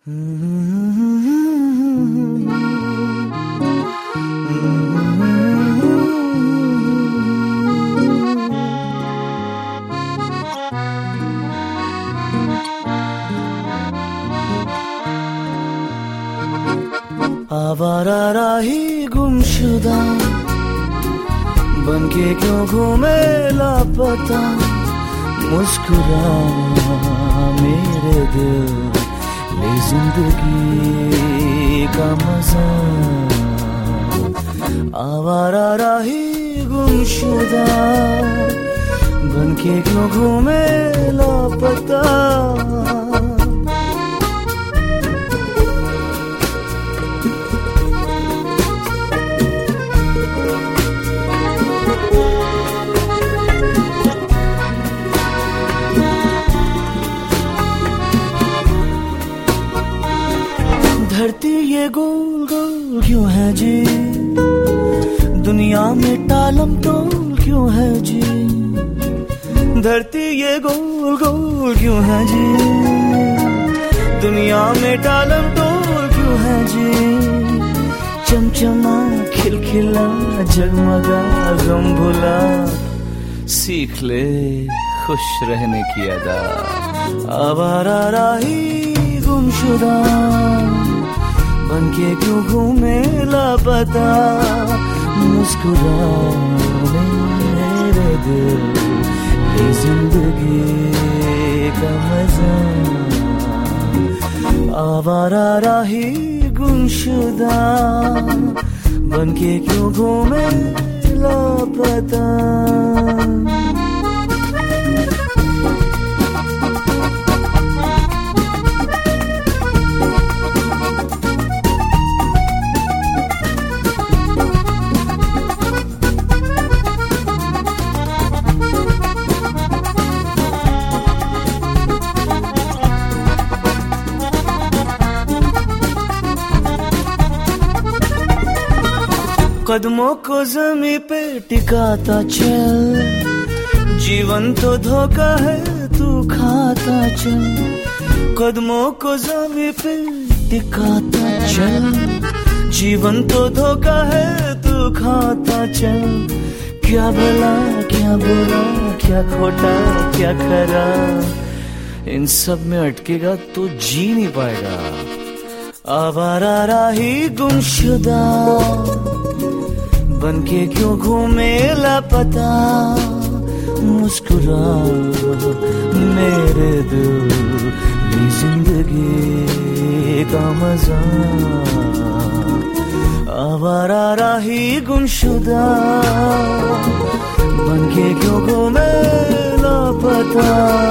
आवारा राही गुमशुदा बनके क्यों घूमे लापता, मुस्कुरा मेरे दिल ले जिंदगी का मजा। आवारा राही गुमशुदा बनके क्यों घूमे लापता, धरती ये गोल गोल क्यों है जी, दुनिया में टालम टोल क्यों है जी। धरती ये गोल गोल क्यों है जी, दुनिया में टालम टोल क्यों है जी। चमचमा खिलखिला जगमगा गम भुला, सीख ले खुश रहने की अदा। आवारा राही गुमशुदा बनके क्यों घूमे लापता, मुस्कुरा मेरे दिल ये जिंदगी का मजा। आवारा राही गुमशुदा बनके क्यों घूमे लापता। कदमों को ज़मीं पे टिकाता चल, जीवन तो धोखा है तू खाता चल। कदमों को ज़मीं पे टिकाता चल, जीवन तो धोखा है तू खाता चल। क्या भला क्या बुरा क्या खोटा क्या खरा, इन सब में अटकेगा तो जी नहीं पाएगा। आवारा राही गुमशुदा बनके क्यों घूमे लापता, मुस्कुरा मेरे दिल ये जिंदगी का मजा। आवारा राही गुमशुदा बनके क्यों घूमे लापता।